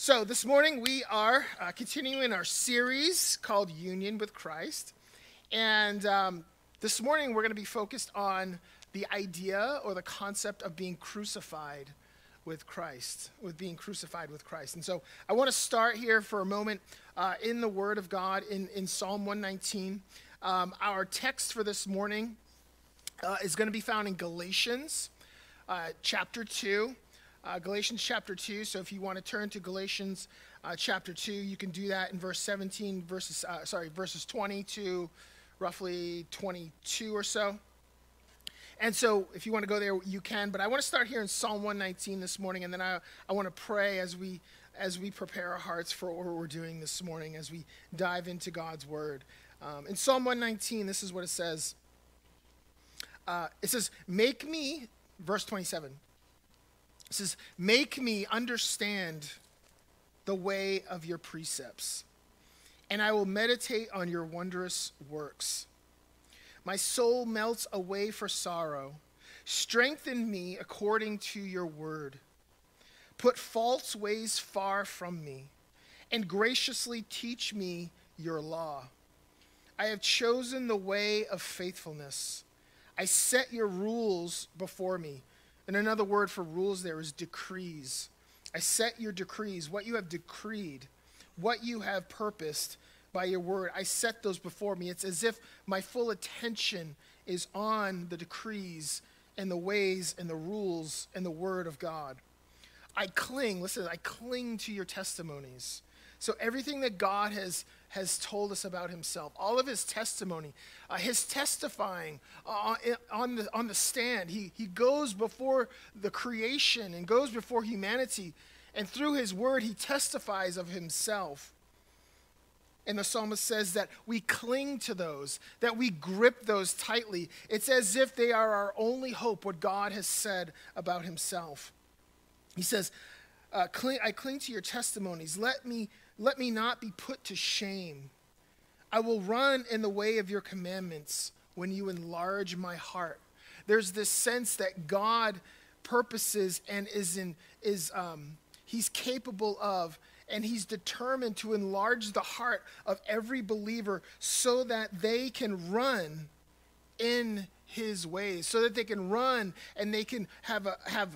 So this morning we are continuing our series called Union with Christ. And this morning we're going to be focused on the idea or the concept of being crucified with Christ, with being crucified with Christ. And so I want to start here for a moment in the Word of God in Psalm 119. Our text for this morning is going to be found in Galatians chapter 2. Galatians chapter 2, so if you want to turn to Galatians chapter 2, you can do that in verses 20 to roughly 22 or so. And so if you want to go there, you can. But I want to start here in Psalm 119 this morning, and then I want to pray as we prepare our hearts for what we're doing this morning, as we dive into God's Word. In Psalm 119, this is what it says. It says, make me, verse 27, it says, make me understand the way of your precepts, and I will meditate on your wondrous works. My soul melts away for sorrow. Strengthen me according to your word. Put false ways far from me, and graciously teach me your law. I have chosen the way of faithfulness. I set your rules before me. And another word for rules there is decrees. I set your decrees, what you have decreed, what you have purposed by your word. I set those before me. It's as if my full attention is on the decrees and the ways and the rules and the word of God. I cling to your testimonies. So everything that God has told us about himself, all of his testimony, his testifying on the stand, he goes before the creation and goes before humanity, and through his word he testifies of himself. And the psalmist says that we cling to those, that we grip those tightly. It's as if they are our only hope, what God has said about himself. He says, I cling to your testimonies. Let me not be put to shame. I will run in the way of your commandments when you enlarge my heart. There's this sense that God purposes and he's capable of, and he's determined to enlarge the heart of every believer so that they can run in his ways, so that they can run and they can have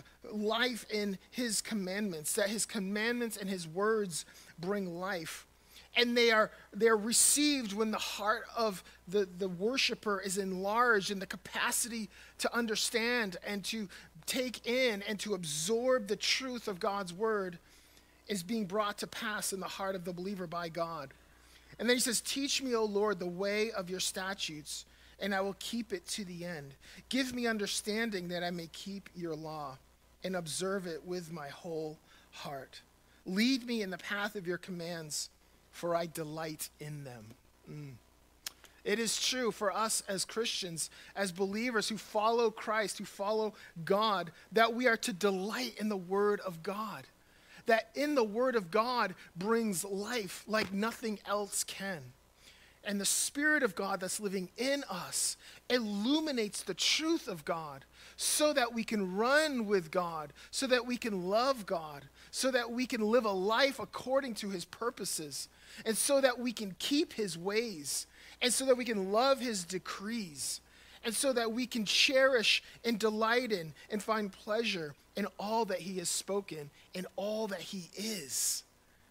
life in his commandments, that his commandments and his words bring life. And they're received when the heart of the worshiper is enlarged, and the capacity to understand and to take in and to absorb the truth of God's word is being brought to pass in the heart of the believer by God. And then he says, teach me, O Lord, the way of your statutes, and I will keep it to the end. Give me understanding that I may keep your law and observe it with my whole heart. Lead me in the path of your commands, for I delight in them. It is true for us as Christians, as believers who follow Christ, who follow God, that we are to delight in the word of God. That in the word of God brings life like nothing else can. And the Spirit of God that's living in us illuminates the truth of God so that we can run with God, so that we can love God, so that we can live a life according to his purposes, and so that we can keep his ways, and so that we can love his decrees, and so that we can cherish and delight in and find pleasure in all that he has spoken, in all that he is.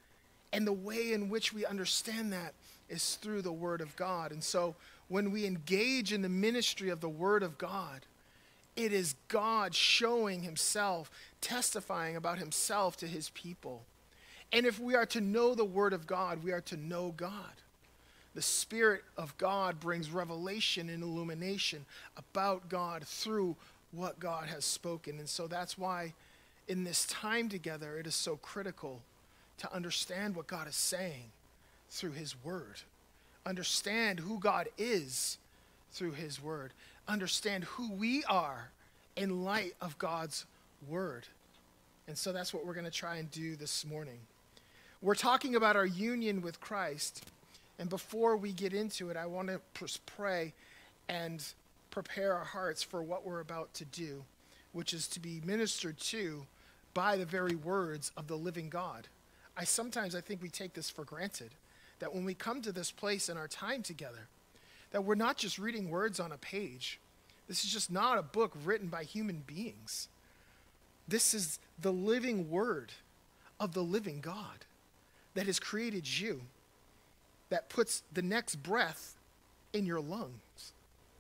And the way in which we understand that is through the word of God. And so when we engage in the ministry of the word of God, it is God showing himself, testifying about himself to his people. And if we are to know the word of God, we are to know God. The Spirit of God brings revelation and illumination about God through what God has spoken. And so that's why in this time together, it is so critical to understand what God is saying through his word. Understand who God is through his word. Understand who we are in light of God's word. And so that's what we're going to try and do this morning. We're talking about our union with Christ. And before we get into it, I want to pray and prepare our hearts for what we're about to do, which is to be ministered to by the very words of the living God. sometimes I think we take this for granted, that when we come to this place in our time together, that we're not just reading words on a page. This is just not a book written by human beings. This is the living word of the living God that has created you, that puts the next breath in your lungs.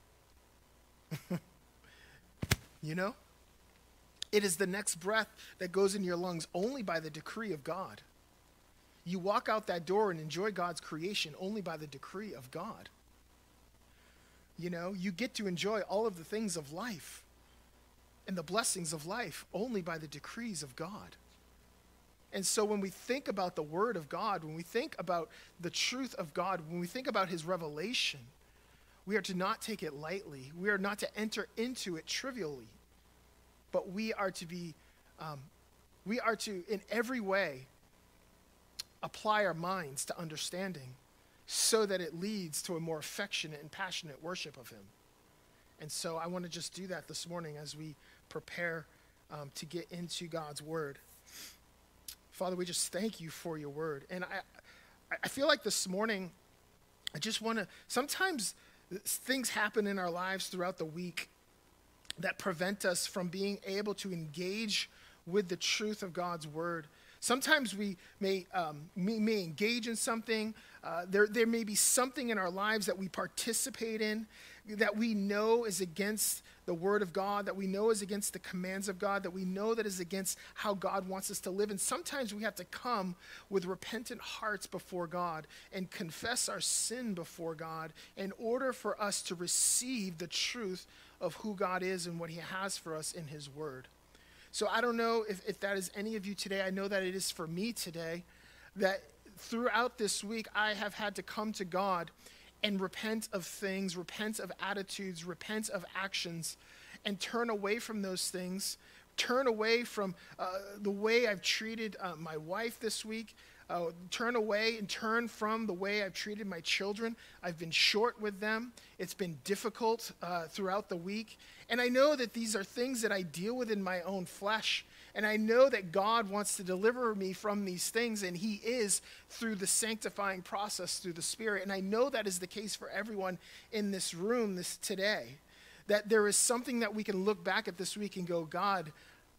You know? It is the next breath that goes in your lungs only by the decree of God. You walk out that door and enjoy God's creation only by the decree of God. You know, you get to enjoy all of the things of life and the blessings of life only by the decrees of God. And so when we think about the Word of God, when we think about the truth of God, when we think about His revelation, we are to not take it lightly. We are not to enter into it trivially. But we are to in every way apply our minds to understanding so that it leads to a more affectionate and passionate worship of Him. And so I want to just do that this morning as we prepare to get into God's Word. Father, we just thank you for your word. And I feel like this morning, I just want to, sometimes things happen in our lives throughout the week that prevent us from being able to engage with the truth of God's word. Sometimes we may engage in something. There may be something in our lives that we participate in that we know is against the word of God, that we know is against the commands of God, that we know that is against how God wants us to live. And sometimes we have to come with repentant hearts before God and confess our sin before God in order for us to receive the truth of who God is and what He has for us in His word. So I don't know if that is any of you today. I know that it is for me today, that throughout this week I have had to come to God and repent of things, repent of attitudes, repent of actions, and turn away from those things, turn away from the way I've treated my wife this week, turn away and turn from the way I've treated my children. I've been short with them. It's been difficult throughout the week. And I know that these are things that I deal with in my own flesh. And I know that God wants to deliver me from these things, and He is through the sanctifying process through the Spirit. And I know that is the case for everyone in this room today, that there is something that we can look back at this week and go, God,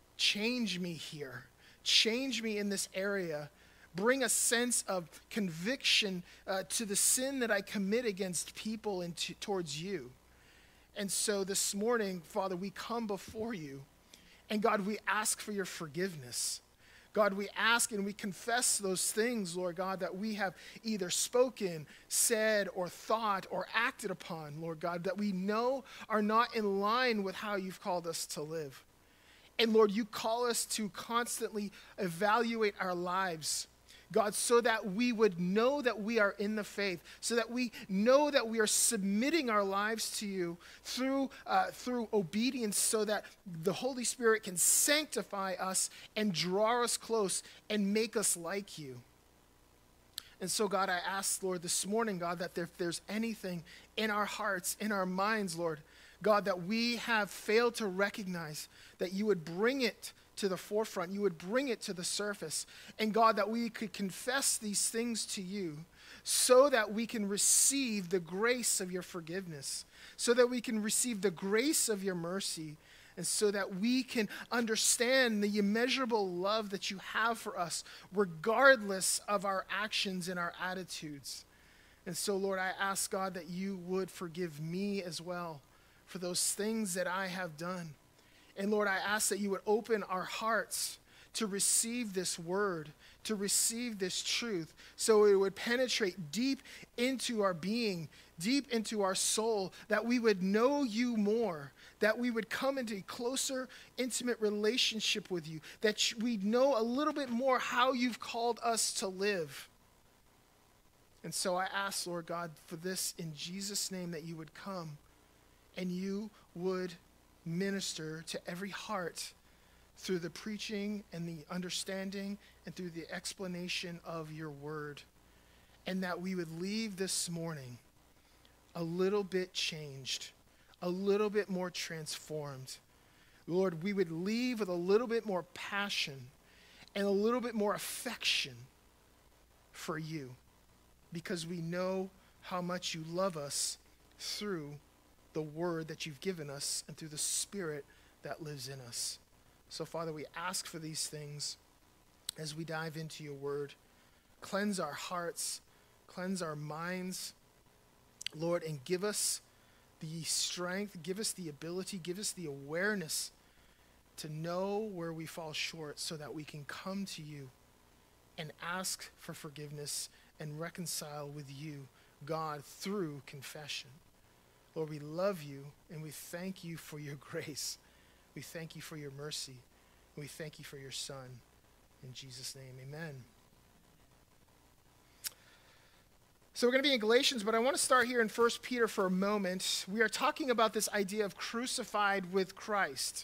change me here. Change me in this area. Bring a sense of conviction to the sin that I commit against people and towards you. And so this morning, Father, we come before you. And God, we ask for your forgiveness. God, we ask and we confess those things, Lord God, that we have either spoken, said, or thought, or acted upon, Lord God, that we know are not in line with how you've called us to live. And Lord, you call us to constantly evaluate our lives, God, so that we would know that we are in the faith, so that we know that we are submitting our lives to you through obedience, so that the Holy Spirit can sanctify us and draw us close and make us like you. And so, God, I ask, Lord, this morning, God, that if there's anything in our hearts, in our minds, Lord, God, that we have failed to recognize, that you would bring it to the forefront, you would bring it to the surface. And God, that we could confess these things to you so that we can receive the grace of your forgiveness, so that we can receive the grace of your mercy, and so that we can understand the immeasurable love that you have for us, regardless of our actions and our attitudes. And so, Lord, I ask, God, that you would forgive me as well for those things that I have done. And Lord, I ask that you would open our hearts to receive this word, to receive this truth, so it would penetrate deep into our being, deep into our soul, that we would know you more, that we would come into a closer, intimate relationship with you, that we'd know a little bit more how you've called us to live. And so I ask, Lord God, for this in Jesus' name, that you would come and you would minister to every heart through the preaching and the understanding and through the explanation of your word. And that we would leave this morning a little bit changed, a little bit more transformed. Lord, we would leave with a little bit more passion and a little bit more affection for you, because we know how much you love us through the word that you've given us and through the Spirit that lives in us. So, Father, we ask for these things as we dive into your word. Cleanse our hearts, cleanse our minds, Lord, and give us the strength, give us the ability, give us the awareness to know where we fall short so that we can come to you and ask for forgiveness and reconcile with you, God, through confession. Lord, we love you and we thank you for your grace. We thank you for your mercy. And we thank you for your Son. In Jesus' name, amen. So we're going to be in Galatians, but I want to start here in 1 Peter for a moment. We are talking about this idea of crucified with Christ.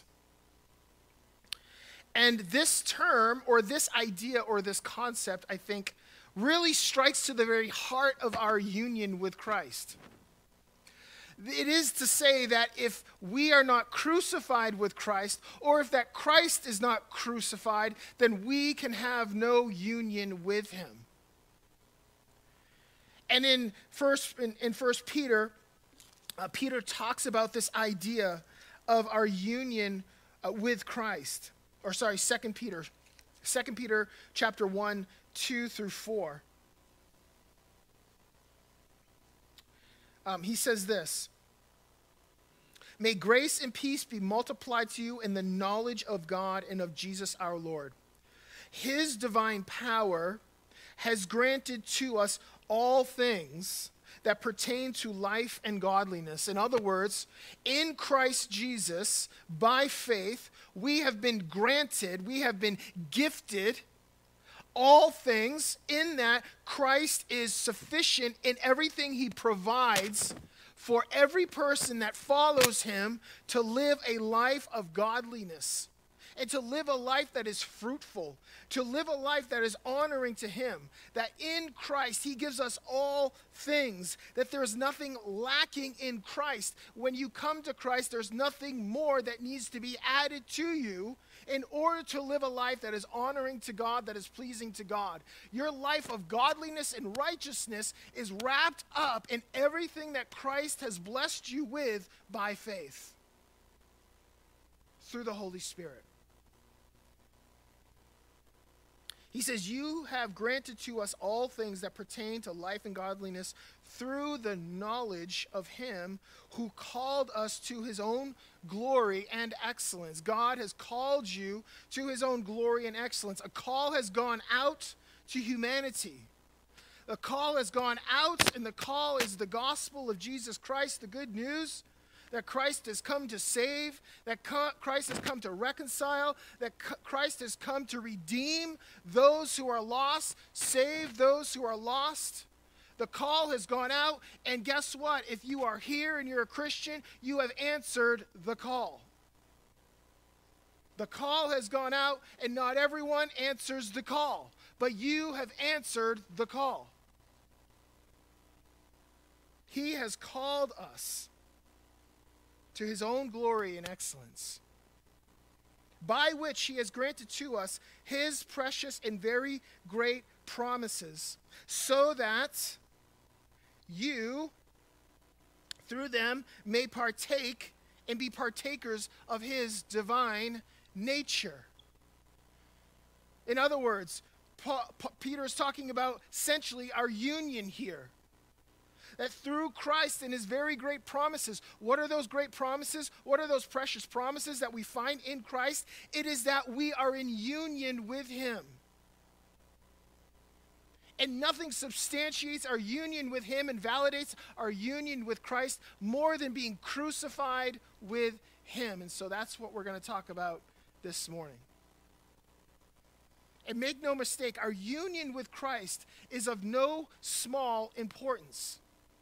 And this term, or this idea, or this concept, I think, really strikes to the very heart of our union with Christ. It is to say that if we are not crucified with Christ, or if that Christ is not crucified, then we can have no union with him. And in First Peter, Peter talks about this idea of our union with Christ. Or sorry, 2 Peter chapter 1, 2 through 4. He says this: "May grace and peace be multiplied to you in the knowledge of God and of Jesus our Lord. His divine power has granted to us all things that pertain to life and godliness." In other words, in Christ Jesus, by faith, we have been granted, we have been gifted all things, in that Christ is sufficient in everything he provides for every person that follows him to live a life of godliness and to live a life that is fruitful, to live a life that is honoring to him, that in Christ he gives us all things, that there is nothing lacking in Christ. When you come to Christ, there's nothing more that needs to be added to you in order to live a life that is honoring to God, that is pleasing to God. Your life of godliness and righteousness is wrapped up in everything that Christ has blessed you with by faith through the Holy Spirit. He says, "You have granted to us all things that pertain to life and godliness through the knowledge of him who called us to his own glory and excellence." God has called you to his own glory and excellence. A call has gone out to humanity. The call has gone out, and the call is the gospel of Jesus Christ, the good news that Christ has come to save, that Christ has come to reconcile, that Christ has come to redeem those who are lost, save those who are lost. The call has gone out, and guess what? If you are here and you're a Christian, you have answered the call. The call has gone out, and not everyone answers the call, but you have answered the call. He has called us to his own glory and excellence, by which he has granted to us his precious and very great promises, so that you, through them, may partake and be partakers of his divine nature. In other words, Peter is talking about essentially our union here. That through Christ and his very great promises, what are those great promises? What are those precious promises that we find in Christ? It is that we are in union with him. And nothing substantiates our union with him and validates our union with Christ more than being crucified with him. And so that's what we're going to talk about this morning. And make no mistake, our union with Christ is of no small importance.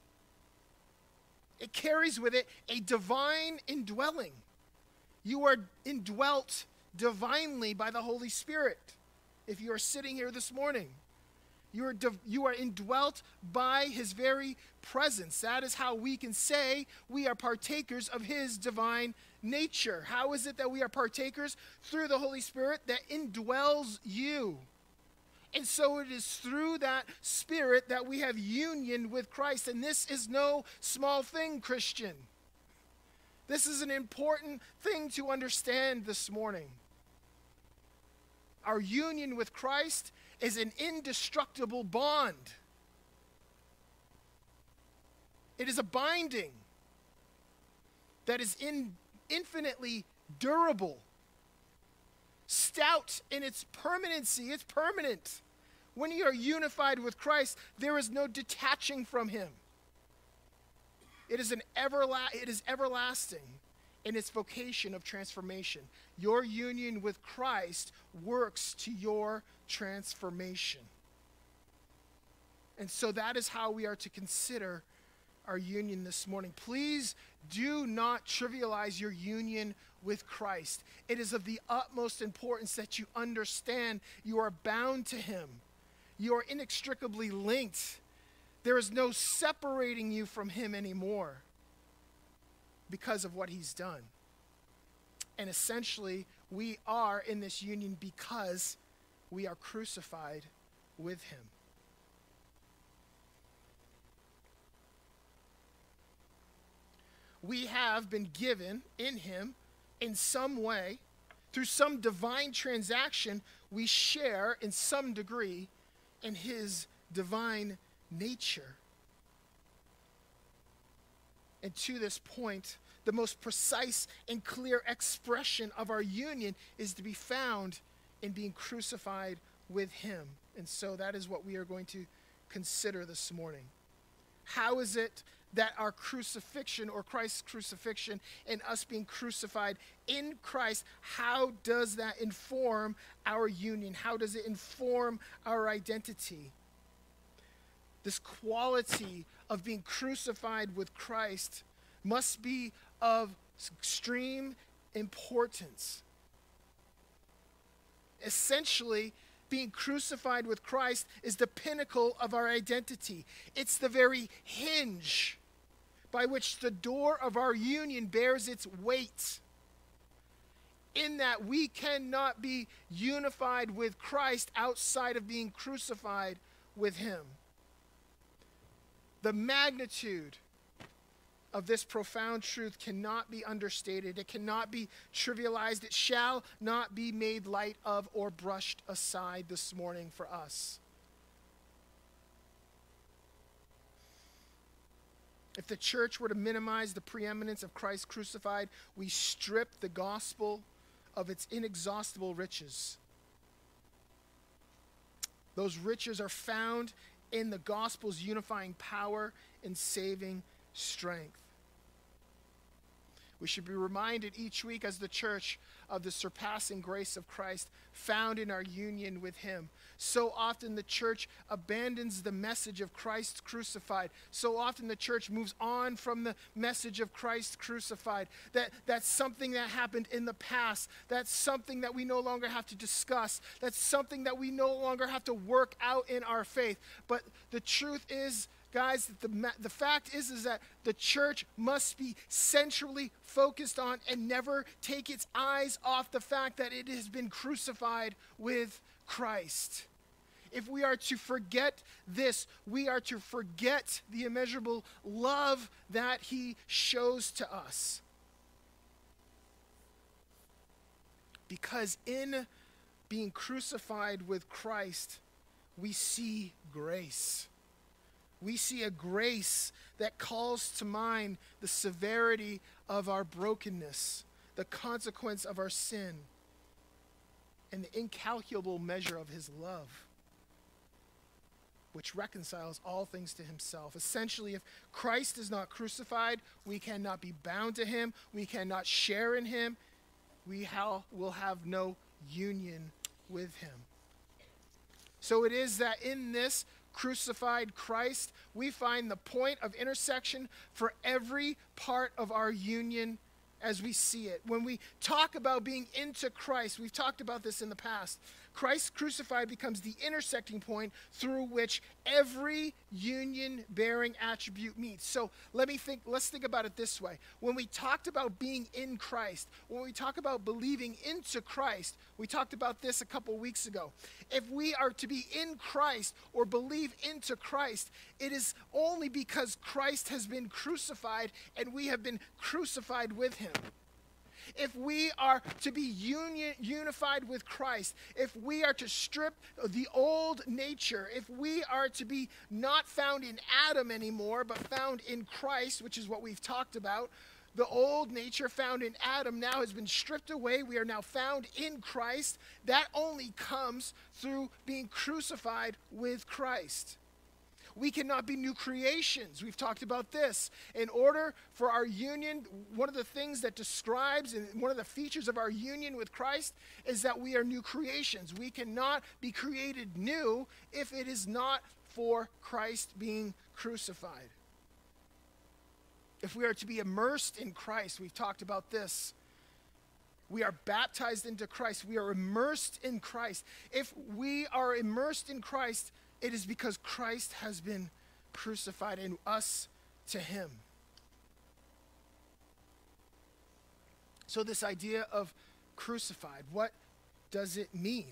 It carries with it a divine indwelling. You are indwelt divinely by the Holy Spirit. If you are sitting here this morning, you are indwelt by his very presence. That is how we can say we are partakers of his divine nature. How is it that we are partakers? Through the Holy Spirit that indwells you And so it is through that Spirit that we have union with Christ. And this is no small thing, Christian. This is an important thing to understand this morning. Our union with Christ is an indestructible bond. It is a binding that is infinitely durable, stout in its permanency. It's permanent. When you are unified with Christ, there is no detaching from him. It is everlasting in its vocation of transformation. Your union with Christ works to your transformation. And so that is how we are to consider our union this morning. Please do not trivialize your union with Christ. It is of the utmost importance that you understand you are bound to him. You are inextricably linked. There is no separating you from him anymore because of what he's done. And essentially, we are in this union because we are crucified with him. We have been given in him in some way, through some divine transaction, we share in some degree in his divine nature. And to this point, the most precise and clear expression of our union is to be found in being crucified with him. And so that is what we are going to consider this morning. How is it that our crucifixion, or Christ's crucifixion, and us being crucified in Christ, how does that inform our union? How does it inform our identity? This quality of being crucified with Christ must be of extreme importance. Essentially, being crucified with Christ is the pinnacle of our identity. It's the very hinge by which the door of our union bears its weight. In that we cannot be unified with Christ outside of being crucified with him. The magnitude of this profound truth cannot be understated. It cannot be trivialized. It shall not be made light of or brushed aside this morning for us. If the church were to minimize the preeminence of Christ crucified, we strip the gospel of its inexhaustible riches. Those riches are found in the gospel's unifying power and saving strength. We should be reminded each week as the church of the surpassing grace of Christ found in our union with him. So often the church abandons the message of Christ crucified. So often the church moves on from the message of Christ crucified. That's something that happened in the past. That's something that we no longer have to discuss. That's something that we no longer have to work out in our faith. But the truth is, guys, the fact is that the church must be centrally focused on and never take its eyes off the fact that it has been crucified with Christ. If we are to forget this, we are to forget the immeasurable love that he shows to us. Because in being crucified with Christ, we see grace. We see a grace that calls to mind the severity of our brokenness, the consequence of our sin, and the incalculable measure of his love, which reconciles all things to himself. Essentially, if Christ is not crucified, we cannot be bound to him, we cannot share in him, we will have no union with him. So it is that in this crucified Christ, we find the point of intersection for every part of our union as we see it. When we talk about being into Christ, we've talked about this in the past. Christ crucified becomes the intersecting point through which every union-bearing attribute meets. So let's think about it this way. When we talked about being in Christ, when we talk about believing into Christ, we talked about this a couple weeks ago. If we are to be in Christ or believe into Christ, it is only because Christ has been crucified and we have been crucified with him. If we are to be unified with Christ, if we are to strip the old nature, if we are to be not found in Adam anymore, but found in Christ, which is what we've talked about, the old nature found in Adam now has been stripped away. We are now found in Christ. That only comes through being crucified with Christ. We cannot be new creations. We've talked about this. In order for our union, one of the things that describes and one of the features of our union with Christ is that we are new creations. We cannot be created new if it is not for Christ being crucified. If we are to be immersed in Christ, we've talked about this. We are baptized into Christ. We are immersed in Christ. If we are immersed in Christ, it is because Christ has been crucified and us to him. So this idea of crucified, what does it mean?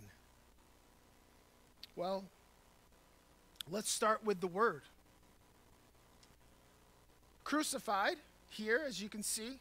Well, let's start with the word. Crucified, here, as you can see,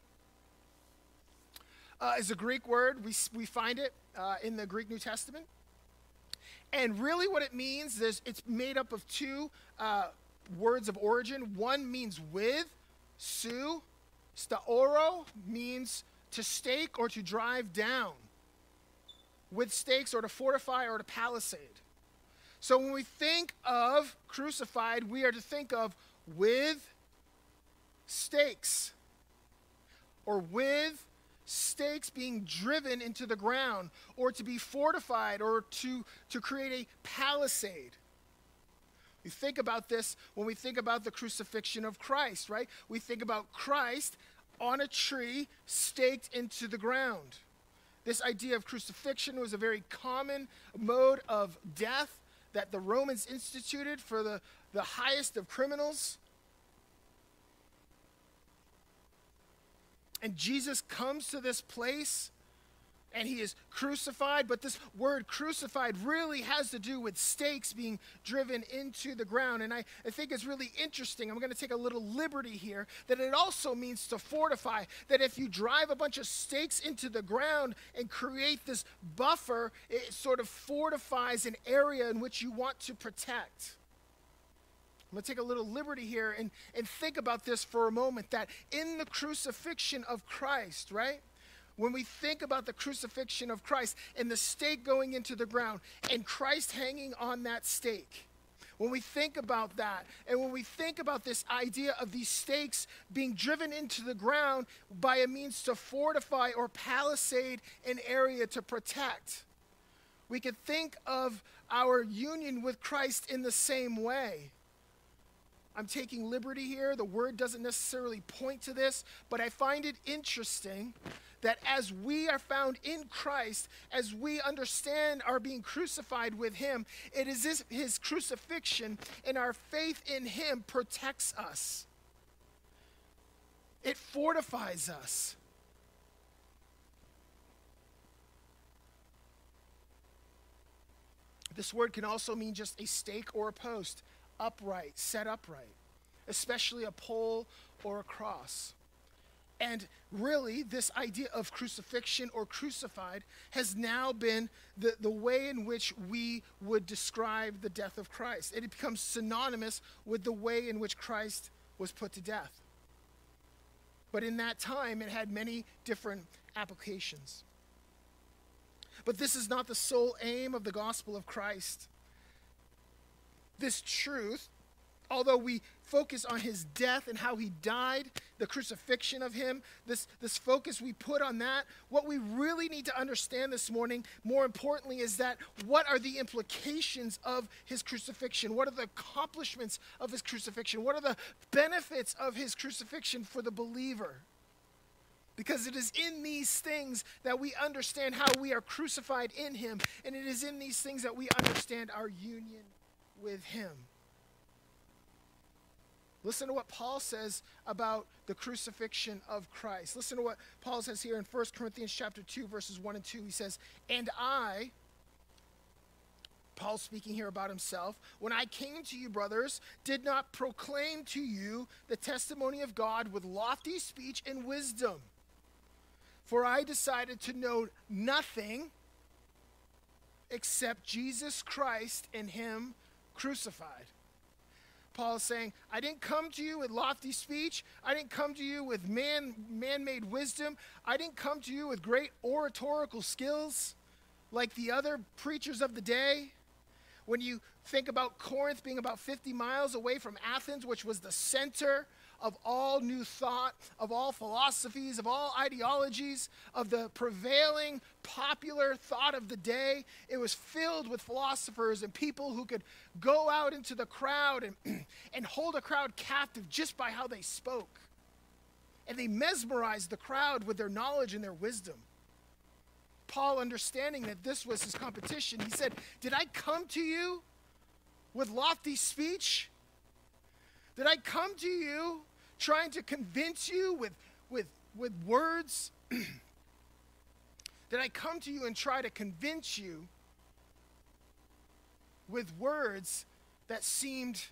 is a Greek word. We find it in the Greek New Testament. And really what it means is it's made up of two words of origin. One means with, su. Staoro means to stake or to drive down. With stakes or to fortify or to palisade. So when we think of crucified, we are to think of with stakes or with stakes being driven into the ground, or to be fortified, or to create a palisade. We think about this when we think about the crucifixion of Christ, right? We think about Christ on a tree, staked into the ground. This idea of crucifixion was a very common mode of death that the Romans instituted for the highest of criminals. And Jesus comes to this place and he is crucified, but this word crucified really has to do with stakes being driven into the ground. And I think it's really interesting. I'm going to take a little liberty here that it also means to fortify, that if you drive a bunch of stakes into the ground and create this buffer, it sort of fortifies an area in which you want to protect. I'm going to take a little liberty here and think about this for a moment, that in the crucifixion of Christ, right? When we think about the crucifixion of Christ and the stake going into the ground and Christ hanging on that stake, when we think about that and when we think about this idea of these stakes being driven into the ground by a means to fortify or palisade an area to protect, we could think of our union with Christ in the same way. I'm taking liberty here. The word doesn't necessarily point to this, but I find it interesting that as we are found in Christ, as we understand our being crucified with him, it is his crucifixion and our faith in him protects us. It fortifies us. This word can also mean just a stake or a post. Upright, set upright, especially a pole or a cross. And really, this idea of crucifixion or crucified has now been the way in which we would describe the death of Christ. It becomes synonymous with the way in which Christ was put to death. But in that time, it had many different applications. But this is not the sole aim of the gospel of Christ. This truth, although we focus on his death and how he died, the crucifixion of him, this focus we put on that, what we really need to understand this morning, more importantly, is that what are the implications of his crucifixion? What are the accomplishments of his crucifixion? What are the benefits of his crucifixion for the believer? Because it is in these things that we understand how we are crucified in him. And it is in these things that we understand our union with him. Listen to what Paul says about the crucifixion of Christ. Listen to what Paul says here in 1 Corinthians chapter 2, verses 1 and 2. He says, and I, Paul speaking here about himself, when I came to you, brothers, did not proclaim to you the testimony of God with lofty speech and wisdom. For I decided to know nothing except Jesus Christ and him crucified. Paul is saying, I didn't come to you with lofty speech. I didn't come to you with man-made wisdom. I didn't come to you with great oratorical skills like the other preachers of the day. When you think about Corinth being about 50 miles away from Athens, which was the center of all new thought, of all philosophies, of all ideologies, of the prevailing popular thought of the day. It was filled with philosophers and people who could go out into the crowd and hold a crowd captive just by how they spoke. And they mesmerized the crowd with their knowledge and their wisdom. Paul, understanding that this was his competition, he said, did I come to you with lofty speech? Did I come to you trying to convince you with words? Did I come to you and try to convince you with words that seemed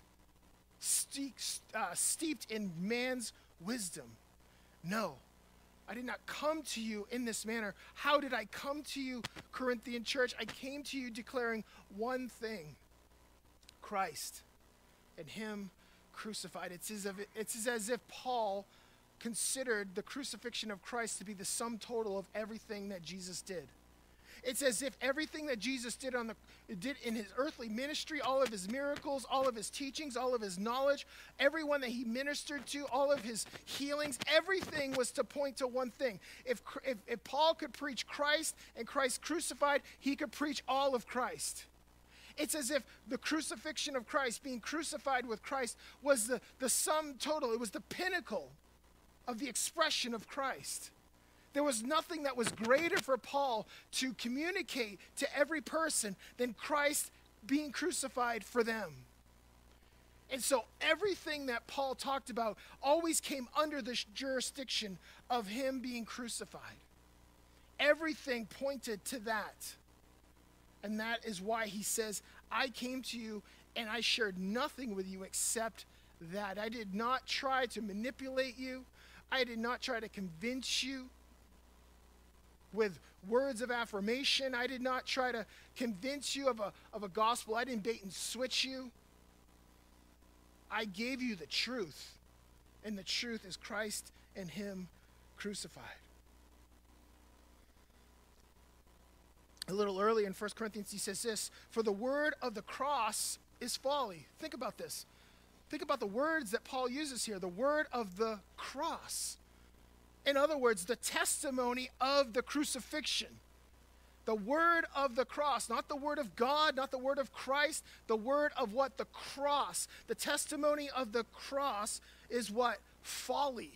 steeped in man's wisdom? No, I did not come to you in this manner. How did I come to you, Corinthian church? I came to you declaring one thing: Christ and him crucified. It's as if Paul considered the crucifixion of Christ to be the sum total of everything that Jesus did. It's as if everything that Jesus did in his earthly ministry, all of his miracles, all of his teachings, all of his knowledge, everyone that he ministered to, all of his healings, everything was to point to one thing. If Paul could preach Christ and Christ crucified, he could preach all of Christ. It's as if the crucifixion of Christ, being crucified with Christ, was the sum total. It was the pinnacle of the expression of Christ. There was nothing that was greater for Paul to communicate to every person than Christ being crucified for them. And so everything that Paul talked about always came under the jurisdiction of him being crucified. Everything pointed to that. And that is why he says, I came to you and I shared nothing with you except that. I did not try to manipulate you. I did not try to convince you with words of affirmation. I did not try to convince you of a gospel. I didn't bait and switch you. I gave you the truth, and the truth is Christ and him crucified. A little earlier in 1 Corinthians, he says this: for the word of the cross is folly. Think about this. Think about the words that Paul uses here. The word of the cross. In other words, the testimony of the crucifixion. The word of the cross, not the word of God, not the word of Christ, the word of what? The cross. The testimony of the cross is what? Folly.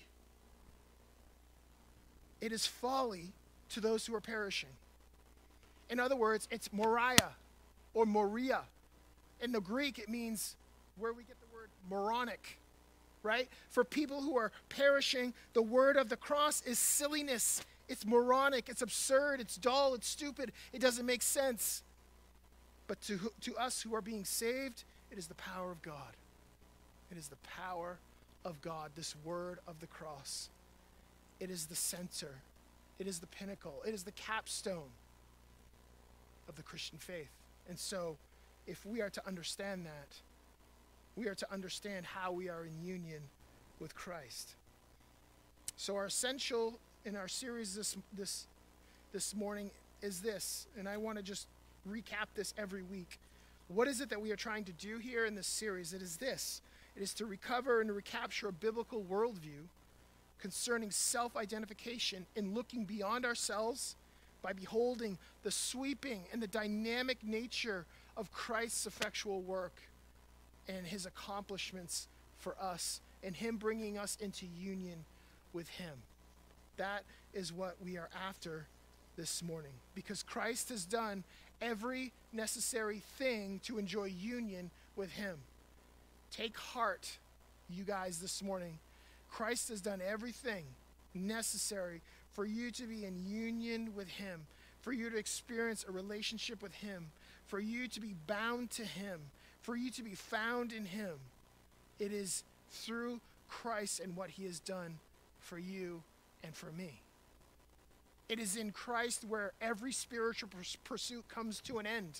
It is folly to those who are perishing. In other words, it's Moriah or Moria. In the Greek, it means where we get the word moronic, right? For people who are perishing, the word of the cross is silliness. It's moronic, it's absurd, it's dull, it's stupid, it doesn't make sense. But to us who are being saved, it is the power of God. It is the power of God, this word of the cross. It is the center. It is the pinnacle. It is the capstone of the Christian faith. And so, if we are to understand that, we are to understand how we are in union with Christ. So our essential in our series this morning is this, and I want to just recap this every week. What is it that we are trying to do here in this series? It is this. It is to recover and to recapture a biblical worldview concerning self-identification in looking beyond ourselves by beholding the sweeping and the dynamic nature of Christ's effectual work and his accomplishments for us, and him bringing us into union with him. That is what we are after this morning, because Christ has done every necessary thing to enjoy union with him. Take heart, you guys, this morning. Christ has done everything necessary for you to be in union with him, for you to experience a relationship with him, for you to be bound to him, for you to be found in him. It is through Christ and what he has done for you and for me. It is in Christ where every spiritual pursuit comes to an end.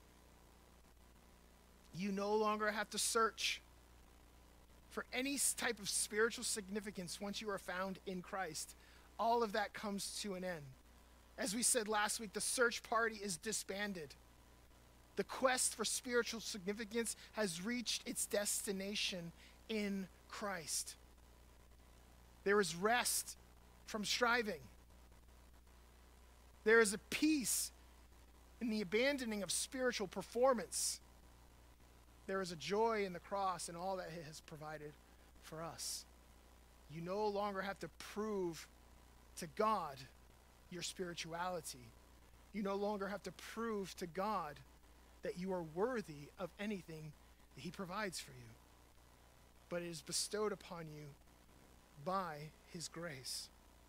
You no longer have to search for any type of spiritual significance once you are found in Christ. All of that comes to an end. As we said last week, the search party is disbanded. The quest for spiritual significance has reached its destination in Christ. There is rest from striving. There is a peace in the abandoning of spiritual performance. There is a joy in the cross and all that it has provided for us. You no longer have to prove to God your spirituality. You no longer have to prove to God that you are worthy of anything that he provides for you. But it is bestowed upon you by his grace.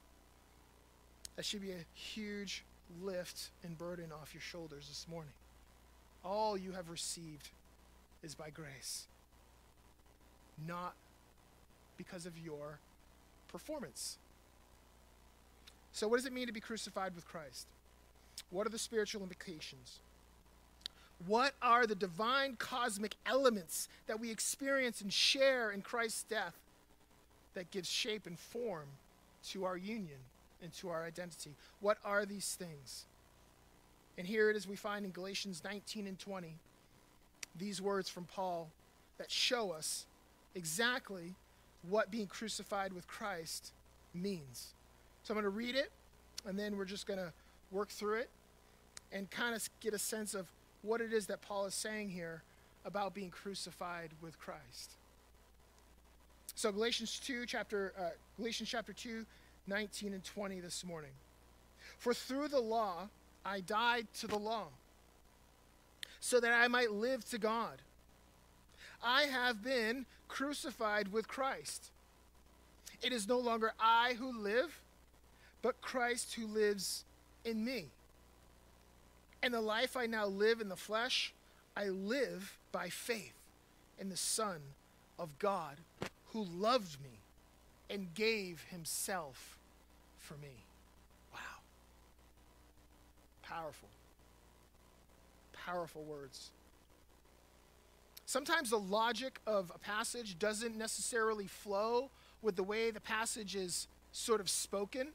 That should be a huge lift and burden off your shoulders this morning. All you have received is by grace, not because of your performance. So what does it mean to be crucified with Christ? What are the spiritual implications? What are the divine cosmic elements that we experience and share in Christ's death that gives shape and form to our union and to our identity? What are these things? And here it is we find in Galatians 19 and 20, these words from Paul that show us exactly what being crucified with Christ means. So I'm going to read it, and then we're just going to work through it and kind of get a sense of what it is that Paul is saying here about being crucified with Christ. So Galatians chapter 2, 19 and 20 this morning. For through the law I died to the law, so that I might live to God. I have been crucified with Christ. It is no longer I who live, but Christ who lives in me. And the life I now live in the flesh, I live by faith in the Son of God, who loved me and gave himself for me. Wow. Powerful. Powerful words. Sometimes the logic of a passage doesn't necessarily flow with the way the passage is sort of spoken.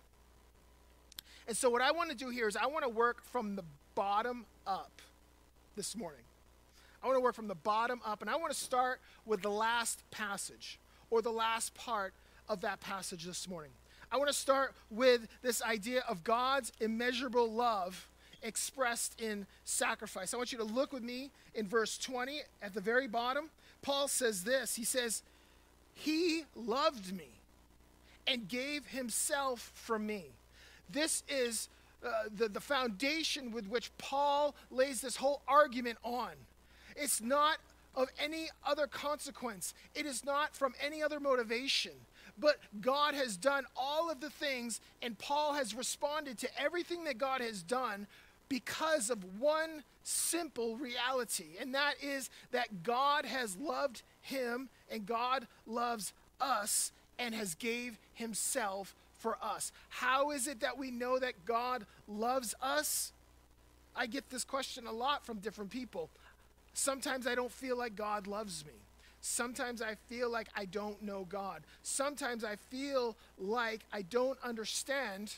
And so what I want to do here is I want to work from the bottom up this morning. I want to work from the bottom up, and I want to start with the last passage, or the last part of that passage this morning. I want to start with this idea of God's immeasurable love expressed in sacrifice. I want you to look with me in verse 20 at the very bottom. Paul says this. He says, he loved me and gave himself for me. This is the foundation with which Paul lays this whole argument on. It's not of any other consequence. It is not from any other motivation. But God has done all of the things, and Paul has responded to everything that God has done because of one simple reality, and that is that God has loved him and God loves us and has gave himself for us. How is it that we know that God loves us? I get this question a lot from different people. Sometimes I don't feel like God loves me. Sometimes I feel like I don't know God. Sometimes I feel like I don't understand,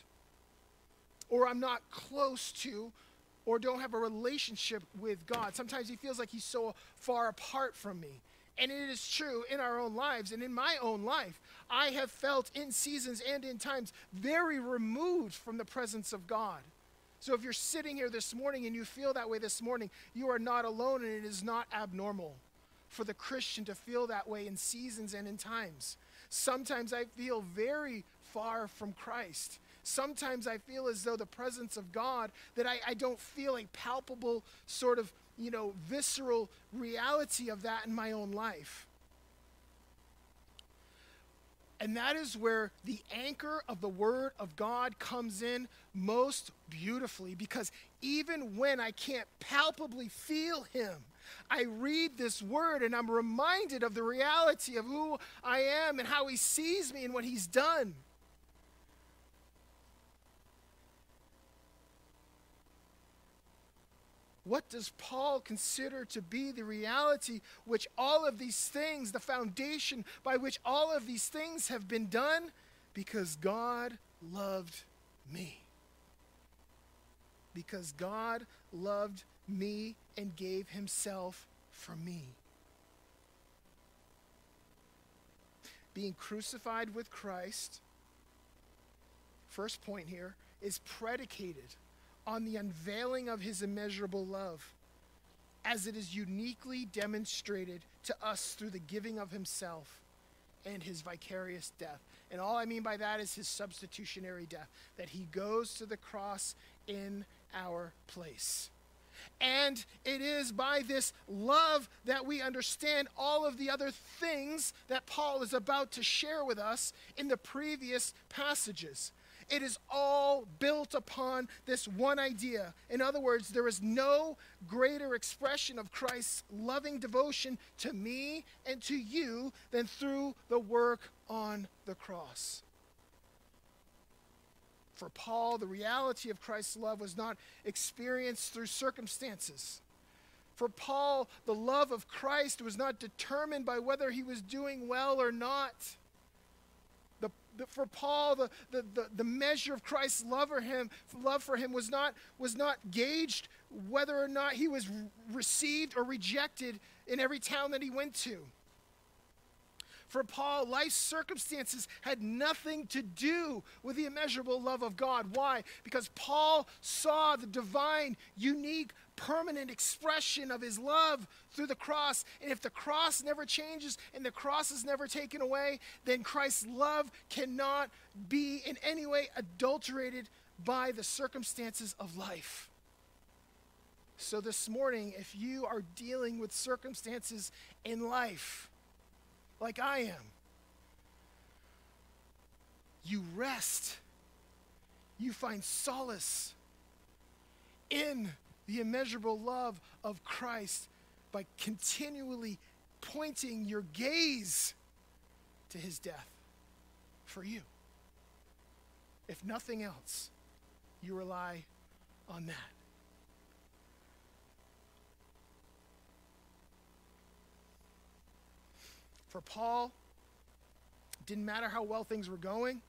or I'm not close to, or don't have a relationship with God. Sometimes he feels like he's so far apart from me. And it is true in our own lives, and in my own life, I have felt in seasons and in times very removed from the presence of God. So if you're sitting here this morning and you feel that way this morning, you are not alone, and it is not abnormal for the Christian to feel that way in seasons and in times. Sometimes I feel very far from Christ. Sometimes I feel as though the presence of God, that I don't feel a palpable sort of, visceral reality of that in my own life. And that is where the anchor of the Word of God comes in most beautifully, because even when I can't palpably feel Him, I read this Word and I'm reminded of the reality of who I am and how He sees me and what He's done. What does Paul consider to be the reality which all of these things, the foundation by which all of these things have been done? Because God loved me. Because God loved me and gave Himself for me. Being crucified with Christ, first point here, is predicated on the unveiling of His immeasurable love, as it is uniquely demonstrated to us through the giving of Himself and His vicarious death. And all I mean by that is His substitutionary death, that He goes to the cross in our place. And it is by this love that we understand all of the other things that Paul is about to share with us in the previous passages. It is all built upon this one idea. In other words, there is no greater expression of Christ's loving devotion to me and to you than through the work on the cross. For Paul, the reality of Christ's love was not experienced through circumstances. For Paul, the love of Christ was not determined by whether he was doing well or not. For Paul, the measure of Christ's love for him was not gauged whether or not he was received or rejected in every town that he went to. For Paul, life's circumstances had nothing to do with the immeasurable love of God. Why? Because Paul saw the divine, unique, permanent expression of His love through the cross. And if the cross never changes and the cross is never taken away, then Christ's love cannot be in any way adulterated by the circumstances of life. So this morning, if you are dealing with circumstances in life, like I am, you rest, you find solace in the immeasurable love of Christ by continually pointing your gaze to His death for you. If nothing else, you rely on that. For Paul, it didn't matter how well things were going,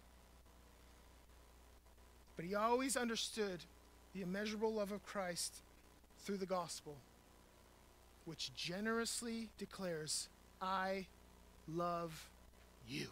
but he always understood the immeasurable love of Christ through the gospel, which generously declares, I love you.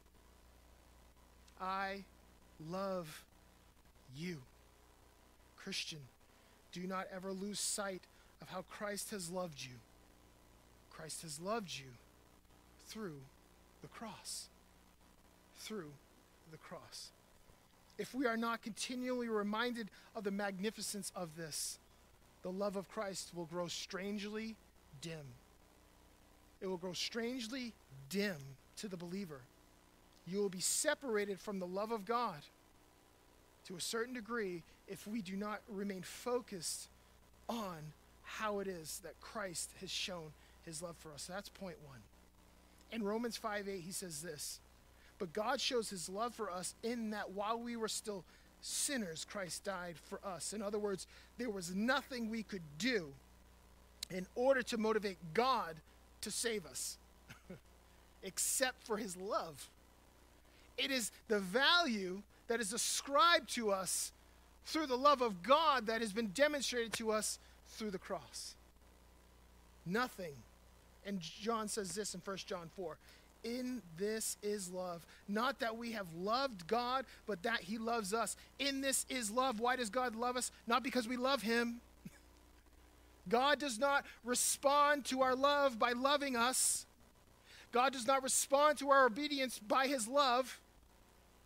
I love you. Christian, do not ever lose sight of how Christ has loved you. Christ has loved you through the cross. Through the cross. If we are not continually reminded of the magnificence of this, the love of Christ will grow strangely dim. It will grow strangely dim to the believer. You will be separated from the love of God to a certain degree if we do not remain focused on how it is that Christ has shown His love for us. So that's point one. In Romans 5:8, he says this, but God shows His love for us in that while we were still sinners, Christ died for us. In other words, there was nothing we could do in order to motivate God to save us except for His love. It is the value that is ascribed to us through the love of God that has been demonstrated to us through the cross. Nothing. And John says this in 1 John 4. In this is love. Not that we have loved God, but that He loves us. In this is love. Why does God love us? Not because we love Him. God does not respond to our love by loving us. God does not respond to our obedience by His love.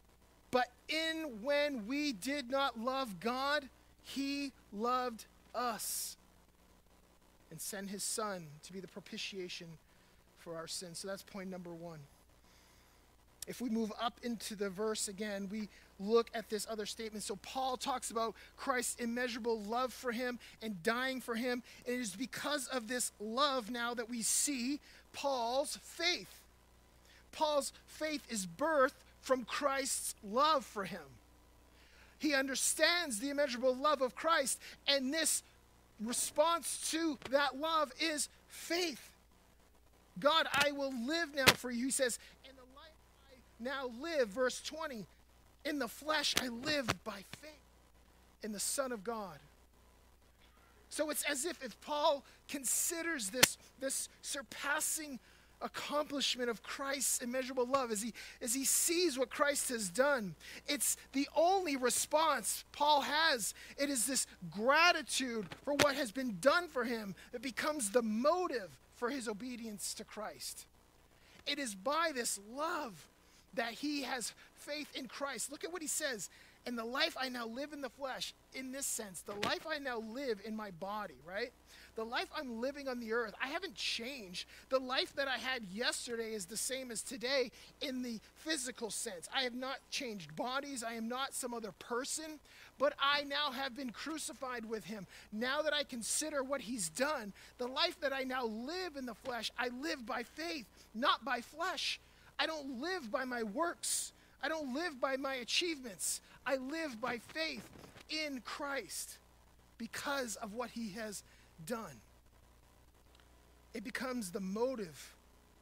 But in when we did not love God, he loved us and sent his son to be the propitiation for our sins. So that's point number one. If we move up into the verse again, we look at this other statement. So Paul talks about Christ's immeasurable love for him and dying for him. And it is because of this love now that we see Paul's faith. Paul's faith is birthed from Christ's love for him. He understands the immeasurable love of Christ, and this response to that love is faith. God, I will live now for you. He says, in the life I now live, verse 20, in the flesh I live by faith in the Son of God. So it's as if Paul considers this surpassing accomplishment of Christ's immeasurable love, as he sees what Christ has done, it's the only response Paul has. It is this gratitude for what has been done for him that becomes the motive for his obedience to Christ. It is by this love that he has faith in Christ. Look at what he says. And the life I now live in the flesh, in this sense, the life I now live in my body, right? The life I'm living on the earth, I haven't changed. The life that I had yesterday is the same as today in the physical sense. I have not changed bodies. I am not some other person, but I now have been crucified with him. Now that I consider what he's done, the life that I now live in the flesh, I live by faith, not by flesh. I don't live by my works. I don't live by my achievements. I live by faith in Christ because of what he has done. It becomes the motive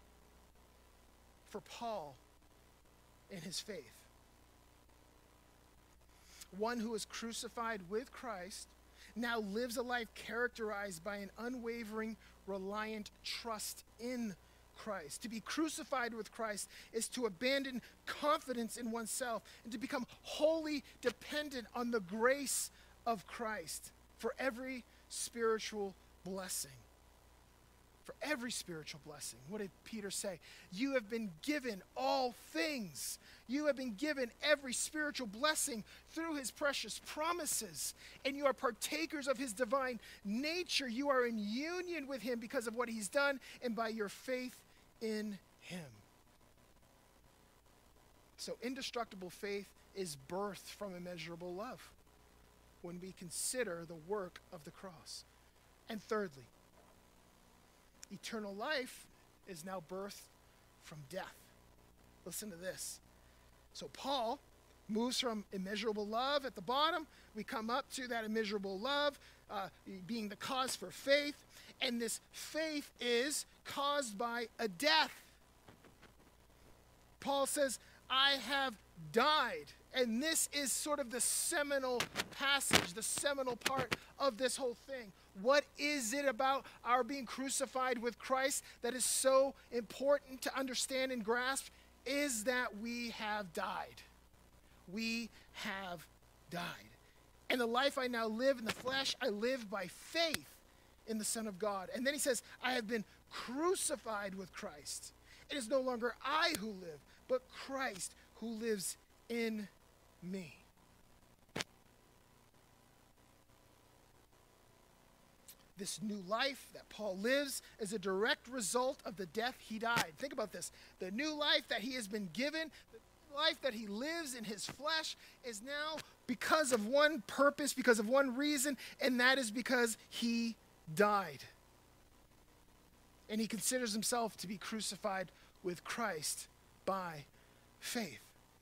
for Paul in his faith. One who is crucified with Christ now lives a life characterized by an unwavering, reliant trust in Christ. To be crucified with Christ is to abandon confidence in oneself and to become wholly dependent on the grace of Christ for every spiritual blessing. For every spiritual blessing. What did Peter say? You have been given all things. You have been given every spiritual blessing through his precious promises. And you are partakers of his divine nature. You are in union with him because of what he's done and by your faith in him. So indestructible faith is birthed from immeasurable love when we consider the work of the cross. And thirdly, eternal life is now birthed from death. Listen to this. So Paul moves from immeasurable love at the bottom. We come up to that immeasurable love being the cause for faith. And this faith is caused by a death. Paul says, I have died. And this is sort of the seminal passage, the seminal part of this whole thing. What is it about our being crucified with Christ that is so important to understand and grasp? Is that we have died. We have died. And the life I now live in the flesh, I live by faith in the Son of God. And then he says, I have been crucified with Christ. It is no longer I who live, but Christ who lives in me. This new life that Paul lives is a direct result of the death he died. Think about this. The new life that he has been given, the life that he lives in his flesh is now because of one purpose, because of one reason, and that is because he died. And he considers himself to be crucified with Christ by faith.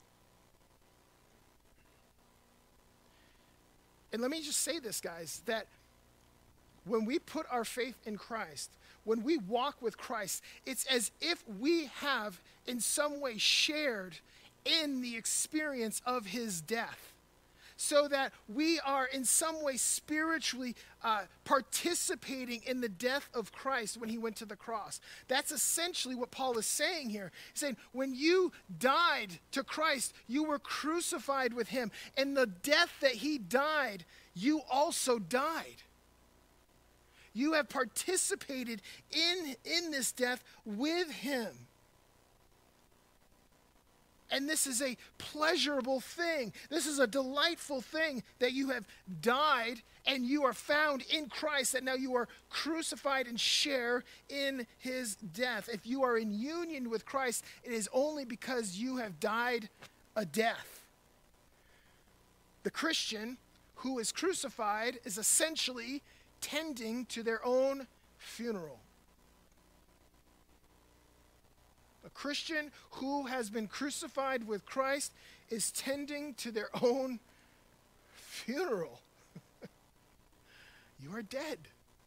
And let me just say this, guys, that when we put our faith in Christ, when we walk with Christ, it's as if we have in some way shared in the experience of his death. So that we are in some way spiritually participating in the death of Christ when he went to the cross. That's essentially what Paul is saying here. He's saying, when you died to Christ, you were crucified with him. And the death that he died, you also died. You have participated in this death with him. And this is a pleasurable thing. This is a delightful thing that you have died and you are found in Christ, that now you are crucified and share in his death. If you are in union with Christ, it is only because you have died a death. The Christian who is crucified is essentially tending to their own funeral. A Christian who has been crucified with Christ is tending to their own funeral. You are dead.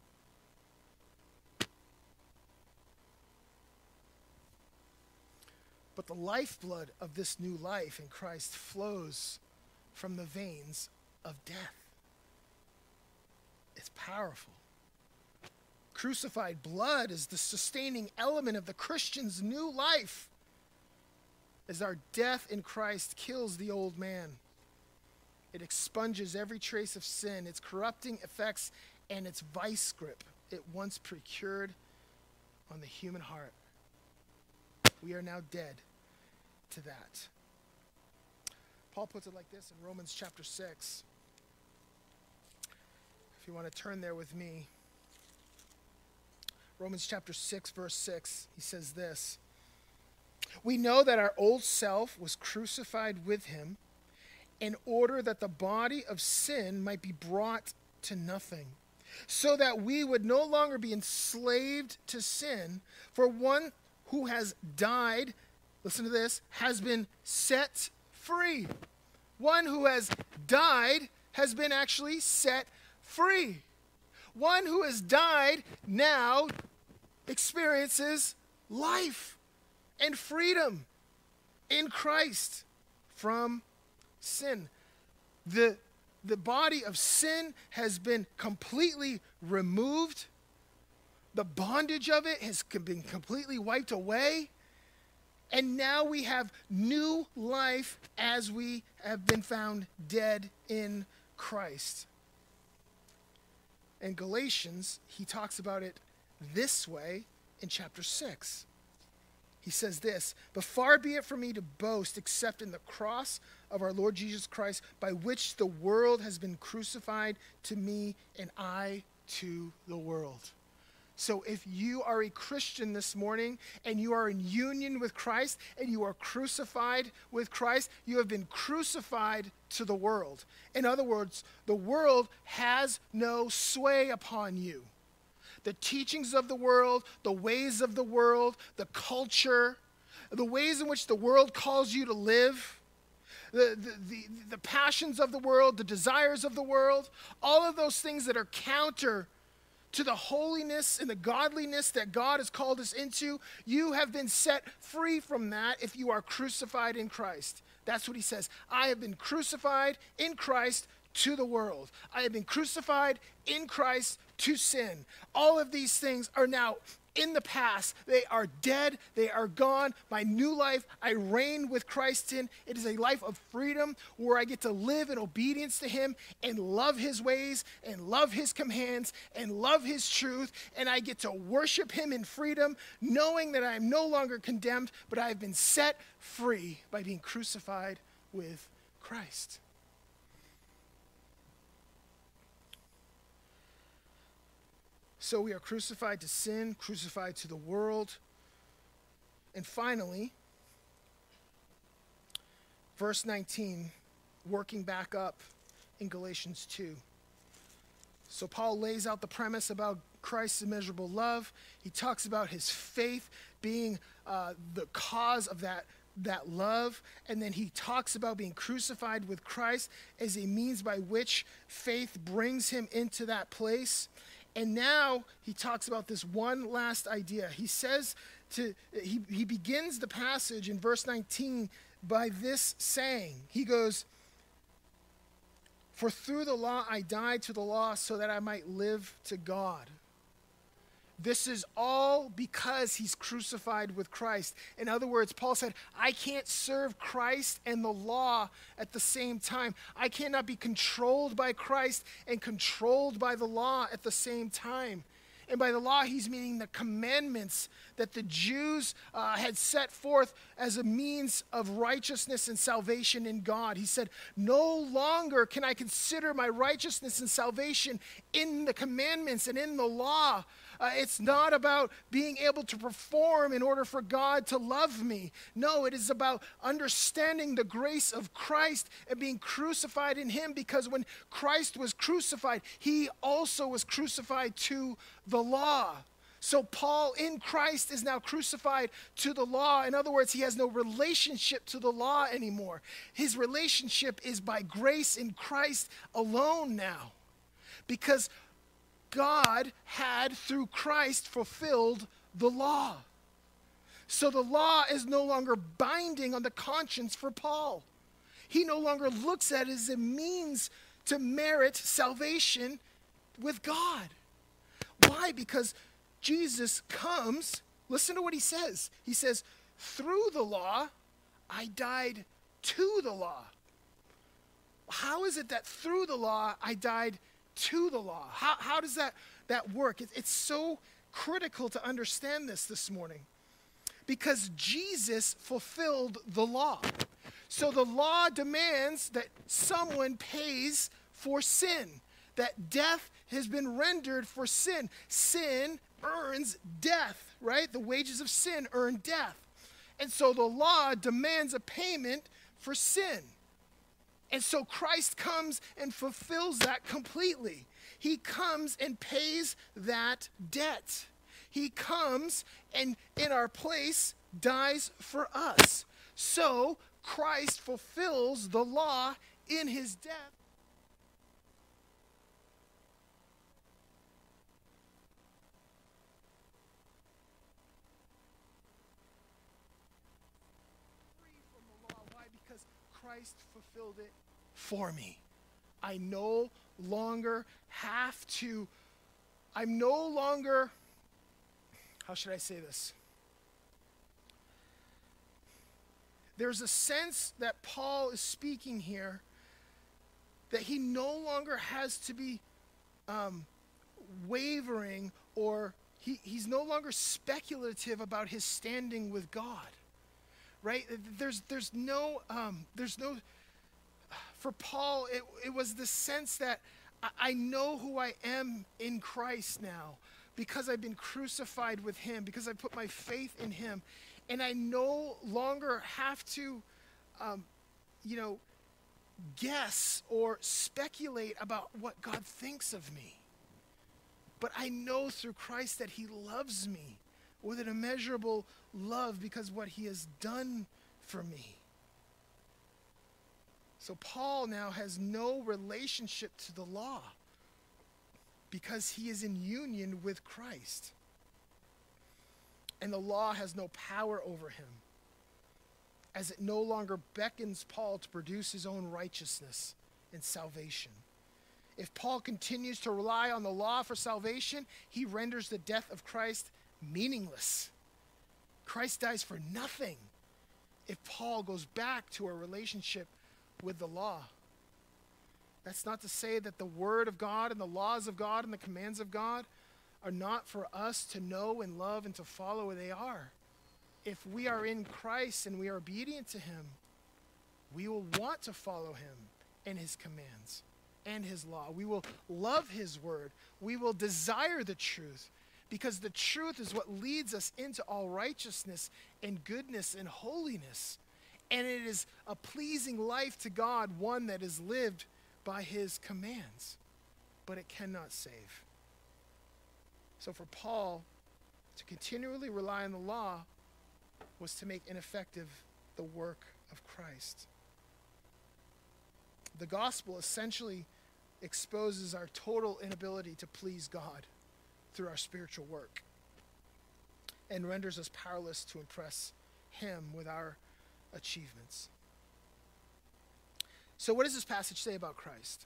But the lifeblood of this new life in Christ flows from the veins of death. It's powerful. Crucified blood is the sustaining element of the Christian's new life, as our death in Christ kills the old man. It expunges every trace of sin, its corrupting effects, and its vice grip it once procured on the human heart. We are now dead to that. Paul puts it like this in Romans chapter 6. If you want to turn there with me. Romans chapter 6, verse 6, he says this: "We know that our old self was crucified with him in order that the body of sin might be brought to nothing, so that we would no longer be enslaved to sin. For one who has died," listen to this, "has been set free." One who has died has been actually set free. One who has died now experiences life and freedom in Christ from sin. The body of sin has been completely removed. The bondage of it has been completely wiped away. And now we have new life as we have been found dead in Christ. In Galatians, he talks about it this way in chapter 6. He says this: "But far be it from me to boast except in the cross of our Lord Jesus Christ, by which the world has been crucified to me and I to the world." So if you are a Christian this morning and you are in union with Christ and you are crucified with Christ, you have been crucified to the world. In other words, the world has no sway upon you. The teachings of the world, the ways of the world, the culture, the ways in which the world calls you to live, the passions of the world, the desires of the world, all of those things that are counter to the holiness and the godliness that God has called us into, you have been set free from that if you are crucified in Christ. That's what he says. I have been crucified in Christ to the world. I have been crucified in Christ to sin. All of these things are now in the past. They are dead. They are gone. My new life, I reign with Christ in. It is a life of freedom where I get to live in obedience to him and love his ways and love his commands and love his truth. And I get to worship him in freedom, knowing that I am no longer condemned, but I have been set free by being crucified with Christ. So we are crucified to sin, crucified to the world. And finally, verse 19, working back up in Galatians 2. So Paul lays out the premise about Christ's immeasurable love. He talks about his faith being the cause of that love. And then he talks about being crucified with Christ as a means by which faith brings him into that place. And now he talks about this one last idea. He says he begins the passage in verse 19 by this saying. He goes, "For through the law I died to the law so that I might live to God." This is all because he's crucified with Christ. In other words, Paul said, I can't serve Christ and the law at the same time. I cannot be controlled by Christ and controlled by the law at the same time. And by the law, he's meaning the commandments that the Jews had set forth as a means of righteousness and salvation in God. He said, no longer can I consider my righteousness and salvation in the commandments and in the law. It's not about being able to perform in order for God to love me. No, it is about understanding the grace of Christ and being crucified in him, because when Christ was crucified, he also was crucified to the law. So Paul in Christ is now crucified to the law. In other words, he has no relationship to the law anymore. His relationship is by grace in Christ alone now, because God had, through Christ, fulfilled the law. So the law is no longer binding on the conscience for Paul. He no longer looks at it as a means to merit salvation with God. Why? Because Jesus comes, listen to what he says. He says, through the law, I died to the law. How is it that through the law, I died to the law? How does that work? It's so critical to understand this morning, because Jesus fulfilled the law. So the law demands that someone pays for sin, that death has been rendered for sin. Sin earns death, right? The wages of sin earn death. And so the law demands a payment for sin. And so Christ comes and fulfills that completely. He comes and pays that debt. He comes and in our place dies for us. So Christ fulfills the law in his death. Free from the law. Why? Because Christ fulfilled it for me. I no longer have to, I'm no longer, how should I say this? There's a sense that Paul is speaking here that he no longer has to be wavering, or he's no longer speculative about his standing with God, right? There's no, for Paul, it was the sense that I know who I am in Christ now, because I've been crucified with him, because I put my faith in him. And I no longer have to, guess or speculate about what God thinks of me. But I know through Christ that he loves me with an immeasurable love because of what he has done for me. So Paul now has no relationship to the law because he is in union with Christ. And the law has no power over him, as it no longer beckons Paul to produce his own righteousness and salvation. If Paul continues to rely on the law for salvation, he renders the death of Christ meaningless. Christ dies for nothing if Paul goes back to a relationship with the law. That's not to say that the word of God and the laws of God and the commands of God are not for us to know and love and to follow. They are. If we are in Christ and we are obedient to him, we will want to follow him and his commands and his law. We will love his word. We will desire the truth, because the truth is what leads us into all righteousness and goodness and holiness. And it is a pleasing life to God, one that is lived by his commands. But it cannot save. So for Paul, to continually rely on the law was to make ineffective the work of Christ. The gospel essentially exposes our total inability to please God through our spiritual work and renders us powerless to impress him with our achievements. So what does this passage say about Christ?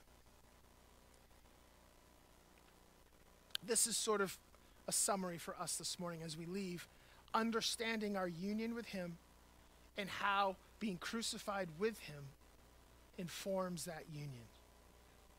This is sort of a summary for us this morning as we leave, understanding our union with him and how being crucified with him informs that union.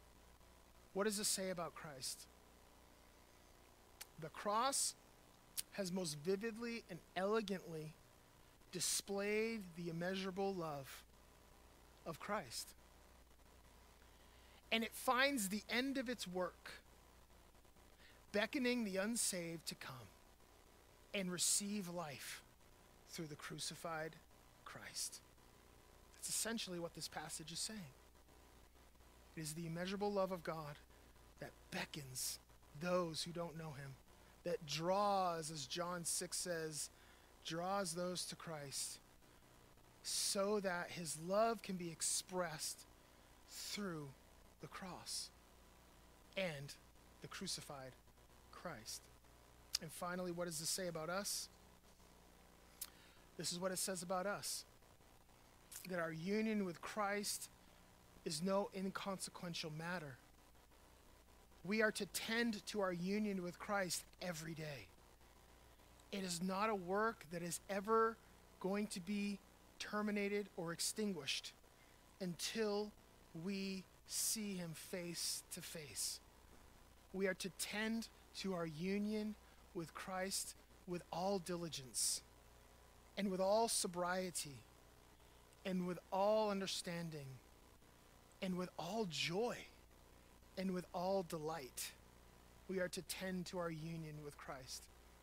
What does this say about Christ? The cross has most vividly and elegantly displayed the immeasurable love of Christ. And it finds the end of its work, beckoning the unsaved to come and receive life through the crucified Christ. That's essentially what this passage is saying. It is the immeasurable love of God that beckons those who don't know him, that draws, as John 6 says, draws those to Christ so that his love can be expressed through the cross and the crucified Christ. And finally, what does this say about us? This is what it says about us, that our union with Christ is no inconsequential matter. We are to tend to our union with Christ every day. It is not a work that is ever going to be terminated or extinguished until we see him face to face. We are to tend to our union with Christ with all diligence and with all sobriety and with all understanding and with all joy and with all delight. We are to tend to our union with Christ.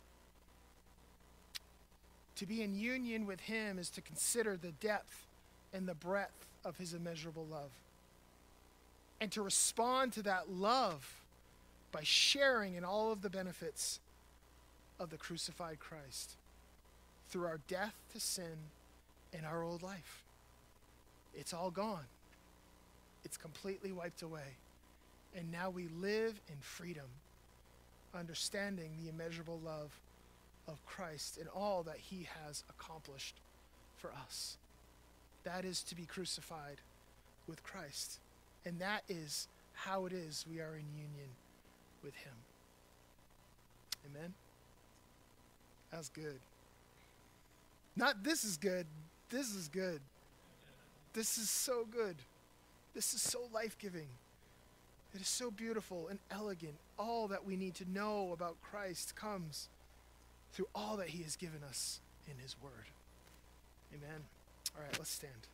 To be in union with him is to consider the depth and the breadth of his immeasurable love, and to respond to that love by sharing in all of the benefits of the crucified Christ through our death to sin and our old life. It's all gone. It's completely wiped away. And now we live in freedom, understanding the immeasurable love of Christ and all that he has accomplished for us. That is to be crucified with Christ. And that is how it is we are in union with him. Amen? That's good. Not this is good. This is good. This is so good. This is so life-giving. It is so beautiful and elegant. All that we need to know about Christ comes through all that he has given us in his word. Amen. All right, let's stand.